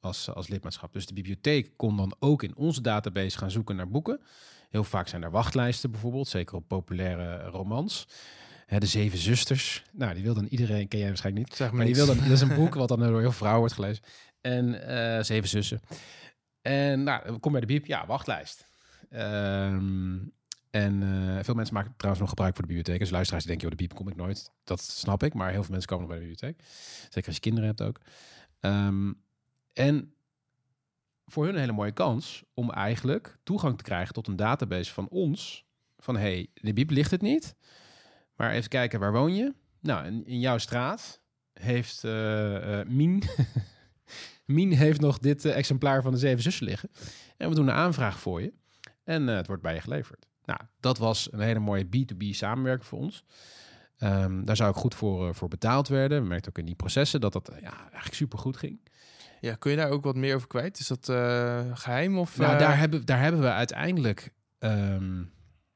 als, als lidmaatschap. Dus de bibliotheek kon dan ook in onze database gaan zoeken naar boeken. Heel vaak zijn er wachtlijsten bijvoorbeeld, zeker op populaire romans. Hè, de Zeven Zusters. Nou, die wil dan iedereen, ken jij waarschijnlijk niet. Zeg maar Maar die niks. wil dan, dat is een boek wat dan door heel veel vrouwen wordt gelezen. En uh, Zeven Zussen. En nou, kom bij de bieb, ja, wachtlijst. Um, en uh, veel mensen maken trouwens nog gebruik voor de bibliotheek. Dus luisteraars die denken, joh, de bieb kom ik nooit. Dat snap ik, maar heel veel mensen komen nog bij de bibliotheek. Zeker als je kinderen hebt ook. Um, en voor hun een hele mooie kans om eigenlijk toegang te krijgen tot een database van ons. Van, hey, de bieb ligt het niet. Maar even kijken, waar woon je? Nou, in, in jouw straat heeft uh, uh, Mien... Mien heeft nog dit uh, exemplaar van de Zeven Zussen liggen. En we doen een aanvraag voor je. En uh, het wordt bij je geleverd. Nou, dat was een hele mooie B to B samenwerking voor ons. Um, daar zou ik goed voor, uh, voor betaald werden. We merkten ook in die processen dat dat uh, ja, eigenlijk super goed ging. Ja, kun je daar ook wat meer over kwijt? Is dat uh, geheim? Of, Nou, uh... daar, hebben, daar hebben we uiteindelijk... Um,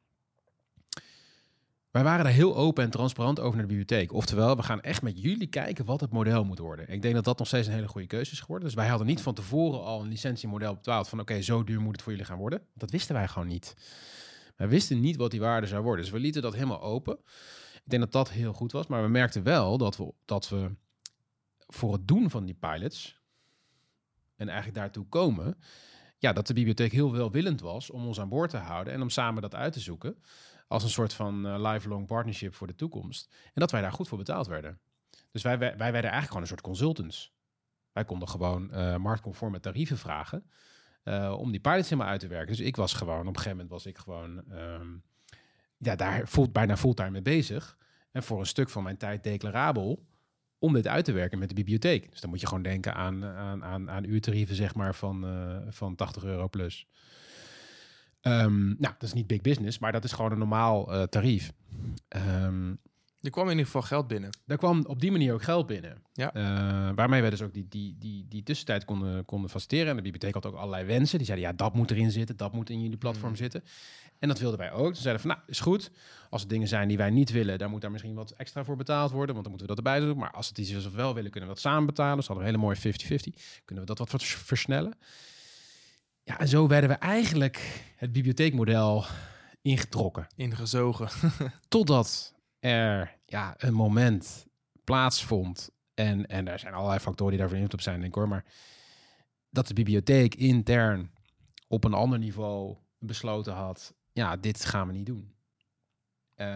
wij waren daar heel open en transparant over naar de bibliotheek. Oftewel, we gaan echt met jullie kijken wat het model moet worden. Ik denk dat dat nog steeds een hele goede keuze is geworden. Dus wij hadden niet van tevoren al een licentiemodel bepaald van oké, okay, zo duur moet het voor jullie gaan worden. Dat wisten wij gewoon niet. Wij wisten niet wat die waarde zou worden. Dus we lieten dat helemaal open. Ik denk dat dat heel goed was. Maar we merkten wel dat we, dat we voor het doen van die pilots en eigenlijk daartoe komen, ja, dat de bibliotheek heel welwillend was om ons aan boord te houden en om samen dat uit te zoeken. Als een soort van uh, lifelong partnership voor de toekomst. En dat wij daar goed voor betaald werden. Dus wij, wij, wij werden eigenlijk gewoon een soort consultants. Wij konden gewoon uh, marktconforme tarieven vragen uh, om die pilots helemaal uit te werken. Dus ik was gewoon, op een gegeven moment was ik gewoon um, ja, daar full, bijna fulltime mee bezig. En voor een stuk van mijn tijd declarabel om dit uit te werken met de bibliotheek. Dus dan moet je gewoon denken aan, aan, aan, aan uurtarieven zeg maar van, uh, van tachtig euro plus. Um, nou, dat is niet big business, maar dat is gewoon een normaal uh, tarief. Um, er kwam in ieder geval geld binnen. Daar kwam op die manier ook geld binnen. Ja. Uh, waarmee wij dus ook die, die, die, die tussentijd konden, konden faciliteren. En de bibliotheek had ook allerlei wensen. Die zeiden, ja, dat moet erin zitten, dat moet in jullie platform mm. zitten. En dat wilden wij ook. Ze zeiden van, nou, is goed. Als er dingen zijn die wij niet willen, dan moet daar misschien wat extra voor betaald worden, want dan moeten we dat erbij doen. Maar als het iets is wat we wel willen, kunnen we dat samen betalen. Dus hadden we een hele mooie fifty fifty. Kunnen we dat wat versnellen. Ja, en zo werden we eigenlijk het bibliotheekmodel ingetrokken. Ingezogen. Totdat er ja, een moment plaatsvond. En, en er zijn allerlei factoren die daarvoor invloed op zijn, denk ik hoor. Maar dat de bibliotheek intern op een ander niveau besloten had, ja, dit gaan we niet doen. Uh,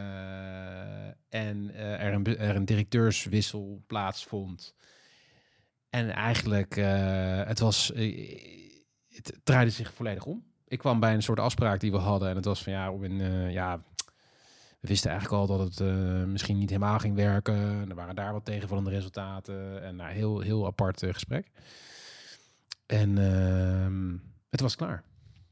en uh, er, een, er een directeurswissel plaatsvond. En eigenlijk, uh, het was... Uh, Het draaide zich volledig om. Ik kwam bij een soort afspraak die we hadden. En het was van ja, Robin, uh, ja, we wisten eigenlijk al dat het uh, misschien niet helemaal ging werken. Er waren daar wat tegenvallende resultaten. En nou, heel, heel apart uh, gesprek. En uh, het was klaar.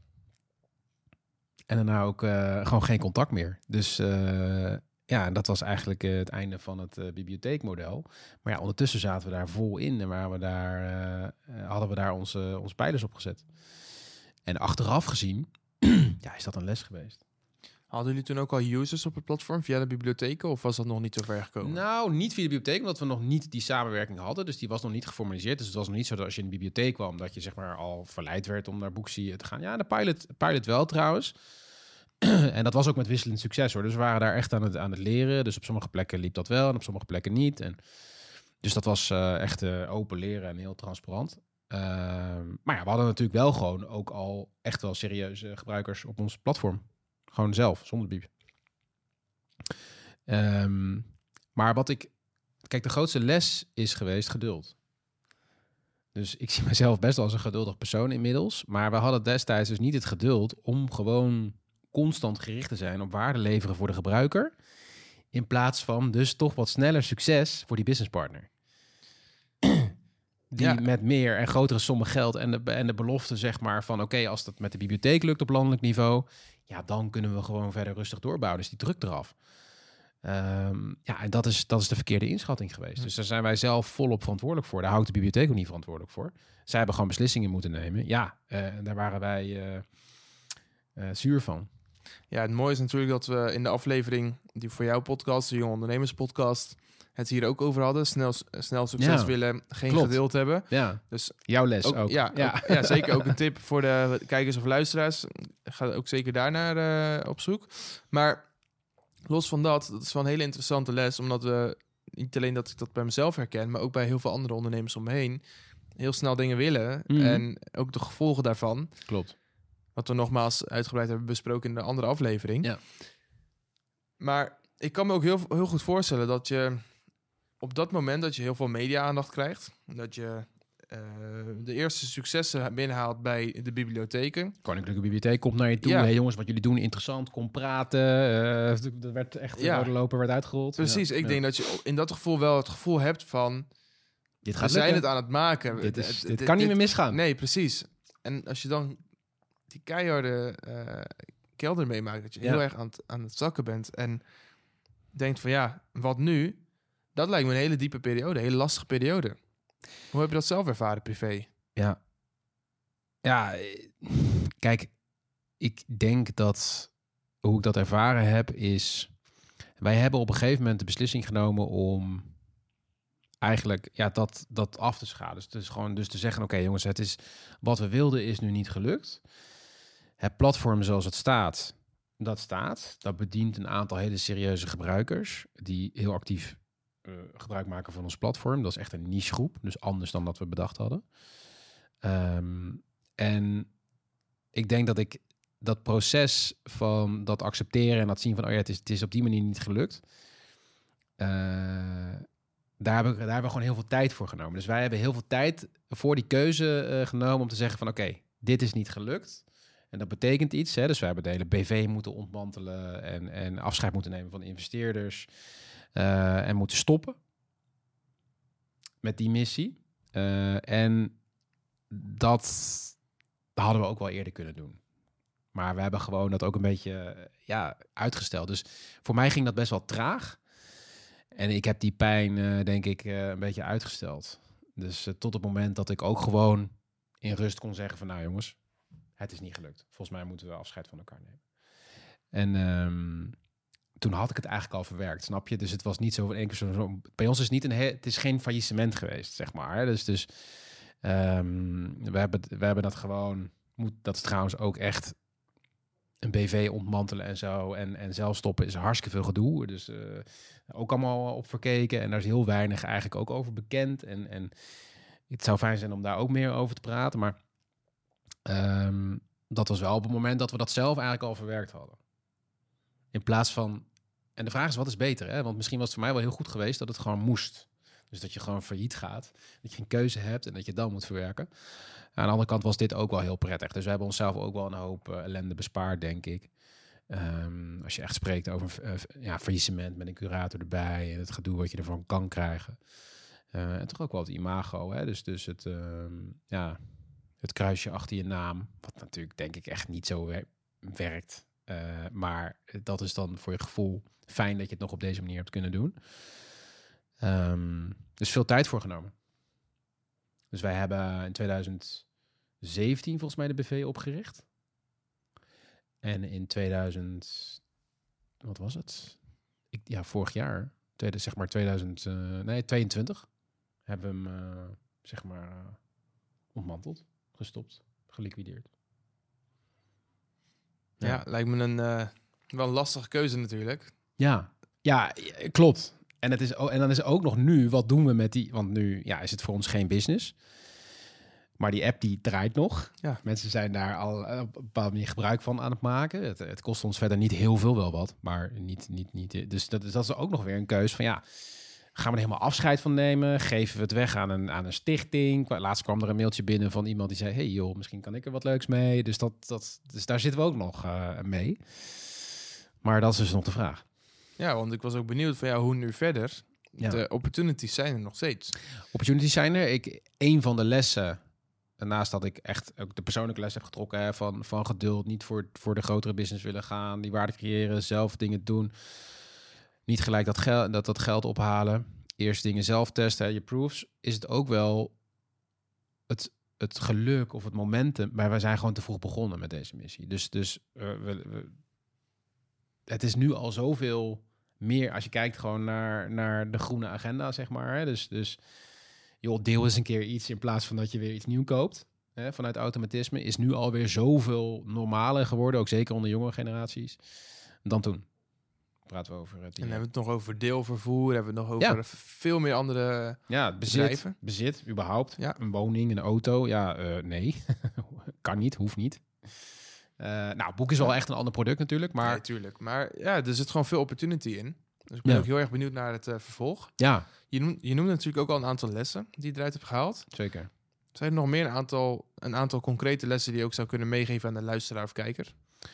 En daarna ook uh, gewoon geen contact meer. Dus uh, ja, dat was eigenlijk uh, het einde van het uh, bibliotheekmodel. Maar ja, ondertussen zaten we daar vol in en waren we daar, uh, hadden we daar onze, onze pijlers op gezet. En achteraf gezien, ja, is dat een les geweest. Hadden jullie toen ook al users op het platform via de bibliotheken of was dat nog niet zo ver gekomen? Nou, niet via de bibliotheek, omdat we nog niet die samenwerking hadden. Dus die was nog niet geformaliseerd. Dus het was nog niet zo dat als je in de bibliotheek kwam, dat je zeg maar al verleid werd om naar Boeksie te gaan. Ja, de pilot, pilot wel trouwens. En dat was ook met wisselend succes hoor. Dus we waren daar echt aan het, aan het leren. Dus op sommige plekken liep dat wel en op sommige plekken niet. En dus dat was uh, echt uh, open leren en heel transparant. Uh, maar ja, we hadden natuurlijk wel gewoon ook al echt wel serieuze gebruikers op ons platform. Gewoon zelf, zonder de bib. Um, maar wat ik... Kijk, de grootste les is geweest geduld. Dus ik zie mezelf best wel als een geduldig persoon inmiddels. Maar we hadden destijds dus niet het geduld om gewoon constant gericht te zijn op waarde leveren voor de gebruiker. In plaats van dus toch wat sneller succes voor die businesspartner. Die ja. met meer en grotere sommen geld en de, en de belofte zeg maar van oké, okay, als dat met de bibliotheek lukt op landelijk niveau, ja, dan kunnen we gewoon verder rustig doorbouwen. Dus die druk eraf. Um, ja, en dat is, dat is de verkeerde inschatting geweest. Hm. Dus daar zijn wij zelf volop verantwoordelijk voor. Daar houdt de bibliotheek ook niet verantwoordelijk voor. Zij hebben gewoon beslissingen moeten nemen. Ja, uh, daar waren wij uh, uh, zuur van. Ja, het mooie is natuurlijk dat we in de aflevering die voor jouw podcast, de Jonge Ondernemers podcast, het hier ook over hadden. Snel, snel succes Ja, willen, geen klopt. geduld hebben. Ja, Dus jouw les ook. ook, Ja, ja. Ook, ja, zeker ook een tip voor de kijkers of luisteraars. Ga ook zeker daarnaar uh, op zoek. Maar los van dat, dat is wel een hele interessante les. Omdat we, niet alleen dat ik dat bij mezelf herken, maar ook bij heel veel andere ondernemers om me heen, heel snel dingen willen. Mhm. En ook de gevolgen daarvan. Klopt. Wat we nogmaals uitgebreid hebben besproken in de andere aflevering. Ja. Maar ik kan me ook heel, heel goed voorstellen dat je op dat moment dat je heel veel media-aandacht krijgt, dat je uh, de eerste successen binnenhaalt bij de bibliotheken. Koninklijke Bibliotheek komt naar je toe. Ja. Hey, jongens, wat jullie doen, interessant. Kom praten. Uh, dat werd echt, Ja. de rode loper werd uitgerold. Precies, Ja. ik Ja. denk dat je in dat gevoel wel het gevoel hebt van, Dit we gaat zijn lukken. het aan het maken. Dit, is, Het- dit kan niet meer misgaan. Nee, precies. En als je dan die keiharde uh, kelder meemaakt, dat je Ja. heel erg aan het, aan het zakken bent en denkt van ja, wat nu? Dat lijkt me een hele diepe periode, een hele lastige periode. Hoe heb je dat zelf ervaren, privé? Ja. Ja, eh, kijk, ik denk dat hoe ik dat ervaren heb is, wij hebben op een gegeven moment de beslissing genomen om eigenlijk ja, dat, dat af te schalen. Dus, dus gewoon dus te zeggen, oké jongens, het is wat we wilden is nu niet gelukt. Het platform zoals het staat, dat staat. Dat bedient een aantal hele serieuze gebruikers die heel actief uh, gebruik maken van ons platform. Dat is echt een niche groep, dus anders dan dat we bedacht hadden. Um, en ik denk dat ik dat proces van dat accepteren en dat zien van, oh ja, het is, het is op die manier niet gelukt. Uh, daar, hebben, daar hebben we gewoon heel veel tijd voor genomen. Dus wij hebben heel veel tijd voor die keuze uh, genomen om te zeggen van, oké, okay, dit is niet gelukt. En dat betekent iets. Hè? Dus we hebben de hele B V moeten ontmantelen en, en afscheid moeten nemen van investeerders uh, en moeten stoppen met die missie. Uh, en dat hadden we ook wel eerder kunnen doen. Maar we hebben gewoon dat ook een beetje uh, ja, uitgesteld. Dus voor mij ging dat best wel traag. En ik heb die pijn, uh, denk ik, uh, een beetje uitgesteld. Dus uh, tot het moment dat ik ook gewoon in rust kon zeggen van, nou jongens, het is niet gelukt. Volgens mij moeten we afscheid van elkaar nemen. En um, toen had ik het eigenlijk al verwerkt, snap je? Dus het was niet zo van één keer zo, zo. Bij ons is het niet een, he- het is geen faillissement geweest, zeg maar. Hè? Dus, dus um, we hebben, we hebben dat gewoon. Moet dat is trouwens ook echt een B V ontmantelen en zo en en zelf stoppen is hartstikke veel gedoe. Dus uh, ook allemaal op verkeken en daar is heel weinig eigenlijk ook over bekend. En en het zou fijn zijn om daar ook meer over te praten, maar Um, dat was wel op het moment dat we dat zelf eigenlijk al verwerkt hadden. In plaats van... En de vraag is, wat is beter? Hè? Want misschien was het voor mij wel heel goed geweest dat het gewoon moest. Dus dat je gewoon failliet gaat. Dat je een keuze hebt en dat je het dan moet verwerken. Aan de andere kant was dit ook wel heel prettig. Dus we hebben onszelf ook wel een hoop uh, ellende bespaard, denk ik. Um, als je echt spreekt over uh, ja, faillissement met een curator erbij. En het gedoe wat je ervan kan krijgen. Uh, en toch ook wel het imago. Hè? Dus, dus het... Um, ja... Het kruisje achter je naam, wat natuurlijk denk ik echt niet zo wer- werkt. Uh, maar dat is dan voor je gevoel fijn dat je het nog op deze manier hebt kunnen doen. Um, dus veel tijd voor genomen. Dus wij hebben in tweeduizend zeventien volgens mij de B V opgericht. En in tweeduizend... Wat was het? Ik, ja, vorig jaar. Tweede, zeg maar tweeduizend... Uh, nee, tweeëntwintig. Hebben we hem, uh, zeg maar, uh, ontmanteld. Gestopt, geliquideerd. Ja, ja lijkt me een uh, wel een lastige keuze natuurlijk. Ja, ja, klopt. En, het is, en dan is ook nog nu, wat doen we met die... Want nu ja, is het voor ons geen business. Maar die app die draait nog. Ja. Mensen zijn daar al uh, op een bepaalde manier gebruik van aan het maken. Het, het kost ons verder niet heel veel, wel wat. Maar niet... niet, niet dus dat, dat is ook nog weer een keuze van ja... Gaan we er helemaal afscheid van nemen? Geven we het weg aan een, aan een stichting? Laatst kwam er een mailtje binnen van iemand die zei... hey joh, misschien kan ik er wat leuks mee. Dus, dat, dat, dus daar zitten we ook nog uh, mee. Maar dat is dus nog de vraag. Ja, want ik was ook benieuwd van ja, hoe nu verder? Ja. De opportunities zijn er nog steeds. Opportunities zijn er. Ik, een van de lessen... Naast dat ik echt ook de persoonlijke les heb getrokken... Hè, van, van geduld, niet voor, voor de grotere business willen gaan... die waarde creëren, zelf dingen doen... Niet gelijk dat, gel- dat, dat geld ophalen. Eerst dingen zelf testen, hè, je proofs. Is het ook wel het, het geluk of het momentum. Maar wij zijn gewoon te vroeg begonnen met deze missie. Dus, dus uh, we, we, het is nu al zoveel meer als je kijkt gewoon naar, naar de groene agenda, zeg maar. Hè? Dus, dus joh, deel eens een keer iets in plaats van dat je weer iets nieuw koopt. Hè? Vanuit automatisme is nu alweer zoveel normaler geworden, ook zeker onder jonge generaties, dan toen. Praten we over het. En hebben we het nog over deelvervoer, hebben we het nog over Ja. veel meer andere ja, bezit, bedrijven. bezit, überhaupt. Ja. Een woning, een auto. Ja, uh, nee. Kan niet, hoeft niet. Uh, nou, boek is wel echt een ander product natuurlijk, maar... Ja, natuurlijk. Maar ja, er zit gewoon veel opportunity in. Dus ik ben Ja. ook heel erg benieuwd naar het uh, vervolg. Ja, Je noemt, je noemt natuurlijk ook al een aantal lessen die je eruit hebt gehaald. zeker. Zijn er nog meer een aantal, een aantal concrete lessen die je ook zou kunnen meegeven aan de luisteraar of kijker?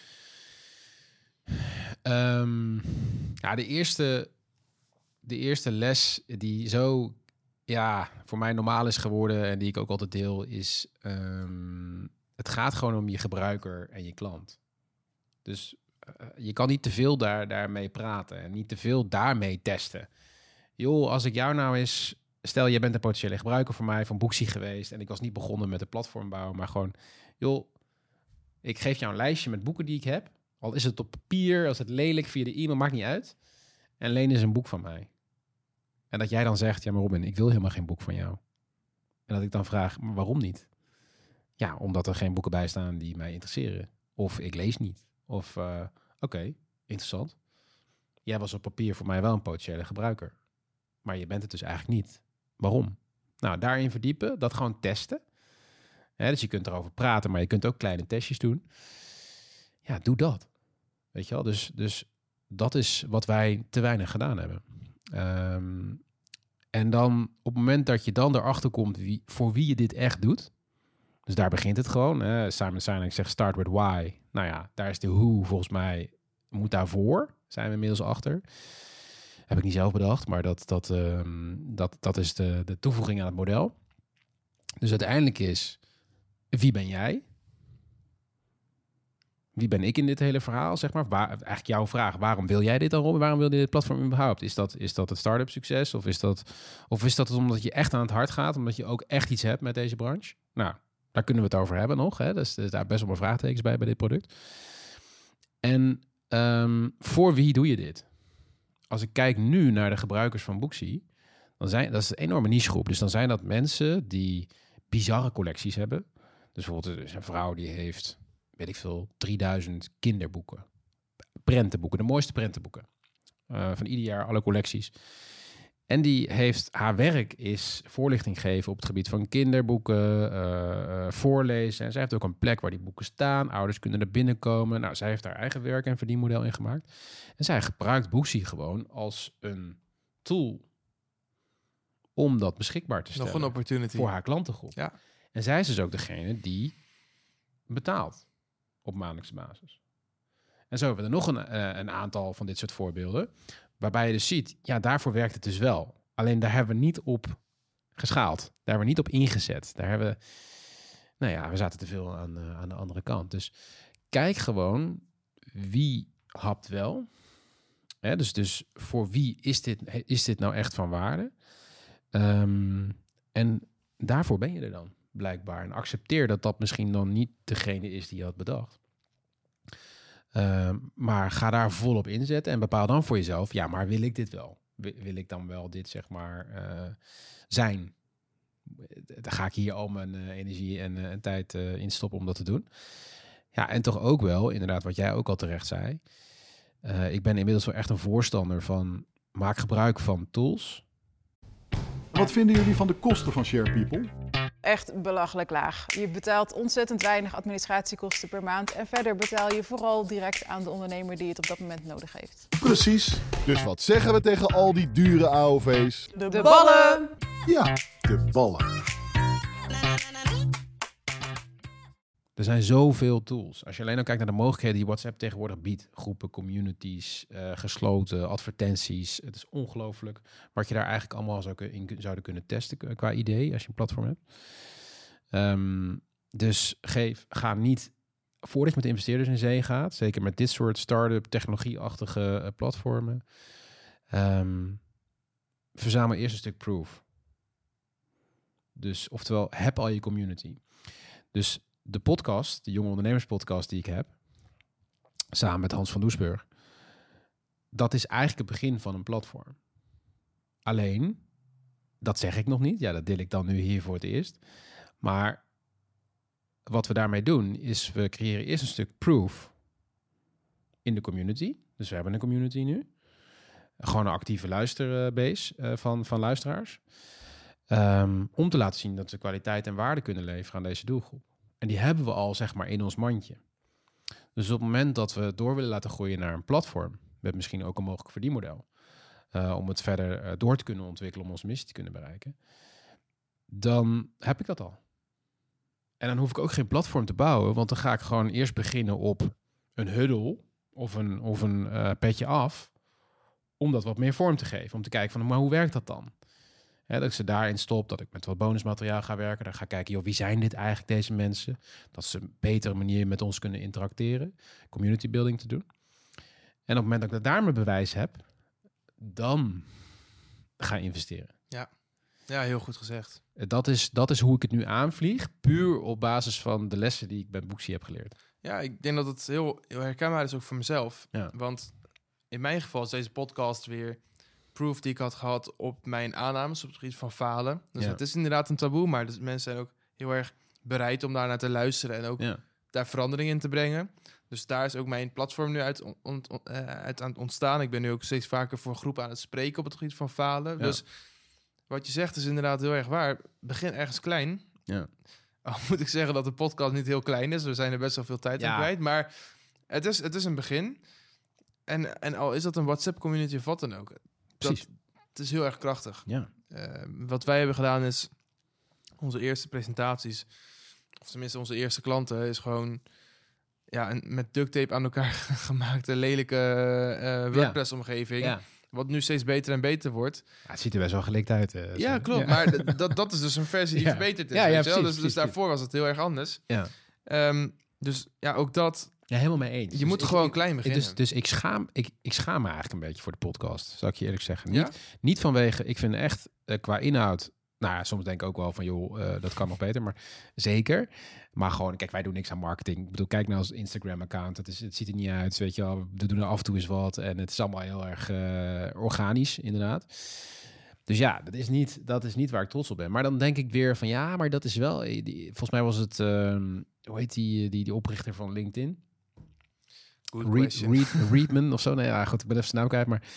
Um, ja, de eerste, de eerste les die zo ja, voor mij normaal is geworden en die ik ook altijd deel, is um, het gaat gewoon om je gebruiker en je klant. Dus uh, je kan niet te veel daar, daarmee praten en niet te veel daarmee testen. Joh, als ik jou nou eens... Stel, je bent een potentiële gebruiker voor mij van Booksy geweest en ik was niet begonnen met de platformbouw, maar gewoon, joh, ik geef jou een lijstje met boeken die ik heb. Al is het op papier, als het lelijk, via de e-mail, maakt niet uit. En leen eens een boek van mij. En dat jij dan zegt, ja maar Robin, ik wil helemaal geen boek van jou. En dat ik dan vraag, maar waarom niet? Ja, omdat er geen boeken bij staan die mij interesseren. Of ik lees niet. Of, uh, oké, okay, interessant. Jij was op papier voor mij wel een potentiële gebruiker. Maar je bent het dus eigenlijk niet. Waarom? Nou, daarin verdiepen, dat gewoon testen. Hè, dus je kunt erover praten, maar je kunt ook kleine testjes doen. Ja, doe dat. Weet je wel? Dus, dus dat is wat wij te weinig gedaan hebben. Um, en dan op het moment dat je dan erachter komt wie, voor wie je dit echt doet. Dus daar begint het gewoon. Hè? Simon Sinek zegt start with why. Nou ja, daar is de who volgens mij moet daarvoor. Zijn we inmiddels achter. Heb ik niet zelf bedacht, maar dat, dat, um, dat, dat is de, de toevoeging aan het model. Dus uiteindelijk is, wie ben jij? Wie ben ik in dit hele verhaal, zeg maar? Waar, eigenlijk jouw vraag, waarom wil jij dit dan, Robin? Waarom wil je dit platform überhaupt? Is dat, is dat het start-up succes? Of is dat, of is dat het omdat je echt aan het hart gaat? Omdat je ook echt iets hebt met deze branche? Nou, daar kunnen we het over hebben nog. Hè? Dus er is daar best wel wat vraagtekens bij bij dit product. En um, voor wie doe je dit? Als ik kijk nu naar de gebruikers van Booksy, dan zijn dat is een enorme nichegroep. Dus dan zijn dat mensen die bizarre collecties hebben. Dus bijvoorbeeld er is een vrouw die heeft, weet ik veel, drieduizend kinderboeken. Prentenboeken, de mooiste prentenboeken. Uh, van ieder jaar alle collecties. En die heeft, haar werk is voorlichting geven op het gebied van kinderboeken, uh, uh, voorlezen. En zij heeft ook een plek waar die boeken staan. Ouders kunnen er binnenkomen. Nou, zij heeft haar eigen werk en verdienmodel in gemaakt. En zij gebruikt Booksy gewoon als een tool om dat beschikbaar te stellen. Nog een opportunity. Voor haar klantengroep. Ja. En zij is dus ook degene die betaalt op maandelijkse basis. En zo hebben we er nog een, uh, een aantal van dit soort voorbeelden. Waarbij je dus ziet, ja, daarvoor werkt het dus wel. Alleen daar hebben we niet op geschaald. Daar hebben we niet op ingezet. Daar hebben we, nou ja, we zaten te veel aan, uh, aan de andere kant. Dus kijk gewoon wie hapt wel. Hè, dus, dus voor wie is dit, is dit nou echt van waarde? Um, en daarvoor ben je er dan, blijkbaar. En accepteer dat dat misschien dan niet degene is die je had bedacht. Uh, maar ga daar volop inzetten en bepaal dan voor jezelf, ja, maar wil ik dit wel? Wil, wil ik dan wel dit, zeg maar, uh, zijn? Dan ga ik hier al mijn uh, energie en, uh, en tijd uh, in stoppen om dat te doen. Ja, en toch ook wel, inderdaad, wat jij ook al terecht zei. Uh, ik ben inmiddels wel echt een voorstander van, maak gebruik van tools. Wat vinden jullie van de kosten van SharePeople? Echt belachelijk laag. Je betaalt ontzettend weinig administratiekosten per maand en verder betaal je vooral direct aan de ondernemer die het op dat moment nodig heeft. Precies. Dus wat zeggen we tegen al die dure A O V's? De, de ballen! Ja, de ballen. Er zijn zoveel tools. Als je alleen al kijkt naar de mogelijkheden die WhatsApp tegenwoordig biedt. Groepen, communities, uh, gesloten, advertenties. Het is ongelooflijk wat je daar eigenlijk allemaal zou, in zouden kunnen testen qua idee als je een platform hebt. Um, dus geef, ga niet, voordat je met de investeerders in zee gaat, zeker met dit soort start-up, technologieachtige uh, platformen, um, verzamel eerst een stuk proof. Dus oftewel, heb al je community. Dus de podcast, de Jonge Ondernemers podcast die ik heb, samen met Hans van Doesburg, dat is eigenlijk het begin van een platform. Alleen, dat zeg ik nog niet. Ja, dat deel ik dan nu hier voor het eerst. Maar wat we daarmee doen, is we creëren eerst een stuk proof in de community. Dus we hebben een community nu. Gewoon een actieve luisterbase uh, van, van luisteraars. Um, om te laten zien dat we kwaliteit en waarde kunnen leveren aan deze doelgroep. En die hebben we al, zeg maar, in ons mandje. Dus op het moment dat we door willen laten groeien naar een platform, met misschien ook een mogelijk verdienmodel, uh, om het verder uh, door te kunnen ontwikkelen, om onze missie te kunnen bereiken, dan heb ik dat al. En dan hoef ik ook geen platform te bouwen, want dan ga ik gewoon eerst beginnen op een huddle of een, of een uh, petje af, om dat wat meer vorm te geven. Om te kijken van, maar hoe werkt dat dan? Ja, dat ik ze daarin stop, dat ik met wat bonusmateriaal ga werken. Dan ga ik kijken, joh, wie zijn dit eigenlijk, deze mensen? Dat ze op een betere manier met ons kunnen interacteren. Community building te doen. En op het moment dat ik daar mijn bewijs heb, dan ga ik investeren. Ja, ja, heel goed gezegd. Dat is, dat is hoe ik het nu aanvlieg. Puur op basis van de lessen die ik bij Booksy heb geleerd. Ja, ik denk dat het heel, heel herkenbaar is ook voor mezelf. Ja. Want in mijn geval is deze podcast weer proof die ik had gehad op mijn aannames op het gebied van falen. Dus Ja. het is inderdaad een taboe, maar dus mensen zijn ook heel erg bereid om daar naar te luisteren en ook Ja. daar verandering in te brengen. Dus daar is ook mijn platform nu uit, on, on, on- uh, uit aan het ontstaan. Ik ben nu ook steeds vaker voor groepen aan het spreken op het gebied van falen. Ja. Dus wat je zegt is inderdaad heel erg waar. Begin ergens klein. Ja. Al moet ik zeggen dat de podcast niet heel klein is. We zijn er best wel veel tijd Ja. aan kwijt. Maar het is, het is een begin. En, en al is dat een WhatsApp-community of wat dan ook. Dat, Precies. het is heel erg krachtig. Ja. Uh, wat wij hebben gedaan is onze eerste presentaties, of tenminste onze eerste klanten, is gewoon ja, een met duct tape aan elkaar gemaakte lelijke uh, WordPress-omgeving. Ja. Wat nu steeds beter en beter wordt. Ja, het ziet er best wel gelikt uit. Uh, Ja, zo. klopt. Ja. Maar d- dat, dat is dus een versie die Ja. verbeterd is. Ja, ja, weet je wel? precies, Dus, dus precies. daarvoor was het heel erg anders. Ja. Um, dus ja, ook dat. Ja, helemaal mee eens. Je Dus moet ik- gewoon ik- klein ik- beginnen. Dus, dus ik, schaam, ik, ik schaam me eigenlijk een beetje voor de podcast, zal ik je eerlijk zeggen. Niet, Ja? niet vanwege, ik vind echt uh, qua inhoud, nou ja, soms denk ik ook wel van, joh, uh, dat kan nog beter, maar zeker. Maar gewoon, kijk, wij doen niks aan marketing. Ik bedoel, kijk naar ons Instagram-account. Het, is, het ziet er niet uit, weet je wel. We doen er af en toe eens wat en het is allemaal heel erg uh, organisch, inderdaad. Dus ja, dat is, niet, dat is niet waar ik trots op ben. Maar dan denk ik weer van, ja, maar dat is wel... Die, volgens mij was het, um, hoe heet die, die, die oprichter van LinkedIn? Good Reed, question. Reed, Reedman of zo. Nee, ja, goed, ik ben even zijn naam kwijt. Maar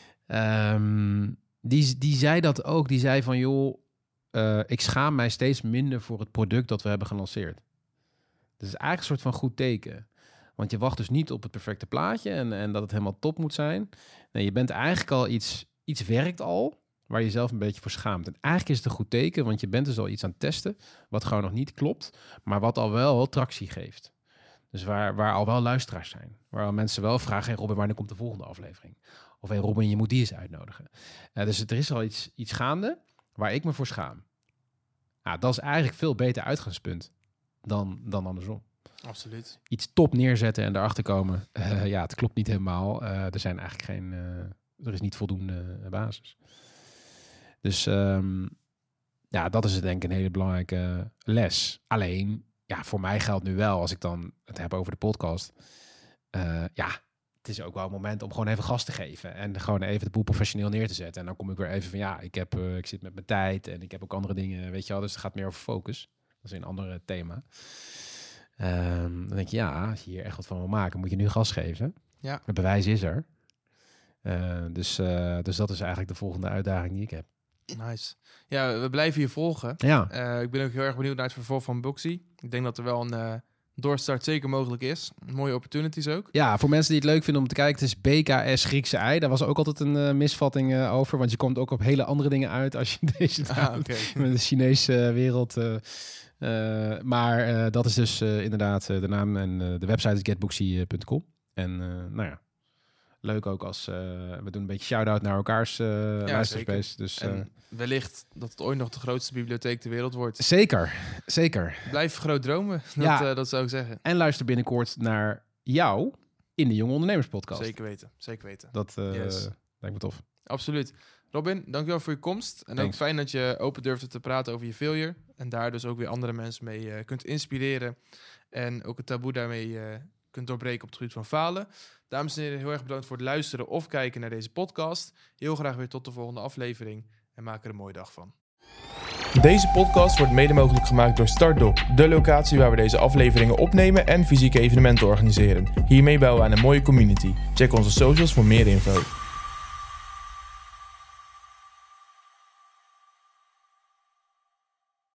um, die, die zei dat ook. Die zei van, joh, uh, ik schaam mij steeds minder voor het product dat we hebben gelanceerd. Dat is eigenlijk een soort van goed teken. Want je wacht dus niet op het perfecte plaatje en, en dat het helemaal top moet zijn. Nee, je bent eigenlijk al iets, iets werkt al, waar je zelf een beetje voor schaamt. En eigenlijk is het een goed teken, want je bent dus al iets aan het testen, wat gewoon nog niet klopt, maar wat al wel tractie geeft. Dus waar, waar al wel luisteraars zijn. Waar al mensen wel vragen, hey Robin, wanneer komt de volgende aflevering? Of hey Robin, je moet die eens uitnodigen. Uh, dus er is al iets, iets gaande waar ik me voor schaam. Nou, dat is eigenlijk veel beter uitgangspunt dan, dan andersom. Absoluut. Iets top neerzetten en erachter komen. Uh, ja, het klopt niet helemaal. Uh, er zijn eigenlijk geen... Uh, er is niet voldoende basis. Dus um, ja, dat is het denk ik een hele belangrijke les. Alleen, ja, voor mij geldt nu wel, als ik dan het heb over de podcast. Uh, ja, het is ook wel een moment om gewoon even gas te geven. En gewoon even de boel professioneel neer te zetten. En dan kom ik weer even van, ja, ik, heb, uh, ik zit met mijn tijd. En ik heb ook andere dingen, weet je wel. Dus het gaat meer over focus. Dat is een ander thema. Um, dan denk je, ja, als je hier echt wat van wil maken, moet je nu gas geven. Ja. Het bewijs is er. Uh, dus, uh, dus dat is eigenlijk de volgende uitdaging die ik heb. Nice. Ja, we blijven je volgen. Ja. Uh, ik ben ook heel erg benieuwd naar het vervolg van Booksy. Ik denk dat er wel een uh, doorstart zeker mogelijk is. Mooie opportunities ook. Ja, voor mensen die het leuk vinden om te kijken, het is B K S Griekse ei. Daar was ook altijd een uh, misvatting uh, over, want je komt ook op hele andere dingen uit als je deze ah, okay. met de Chinese wereld... Uh, Uh, maar uh, dat is dus uh, inderdaad uh, de naam en uh, de website is get booksy punt com. En uh, nou ja, leuk ook als uh, we doen een beetje shout-out naar elkaars uh, ja, luisterspace. Dus, uh, en wellicht dat het ooit nog de grootste bibliotheek ter wereld wordt. Zeker, zeker. Blijf groot dromen, dat, ja. uh, dat zou ik zeggen. En luister binnenkort naar jou in de Jonge Ondernemers podcast. Zeker weten, zeker weten. Dat uh, yes. lijkt me tof. Absoluut. Robin, dankjewel voor je komst. En Thanks. ook fijn dat je open durfde te praten over je failure. En daar dus ook weer andere mensen mee uh, kunt inspireren. En ook het taboe daarmee uh, kunt doorbreken op het gebied van falen. Dames en heren, heel erg bedankt voor het luisteren of kijken naar deze podcast. Heel graag weer tot de volgende aflevering en maak er een mooie dag van. Deze podcast wordt mede mogelijk gemaakt door Startdoc, de locatie waar we deze afleveringen opnemen en fysieke evenementen organiseren. Hiermee bouwen we aan een mooie community. Check onze socials voor meer info.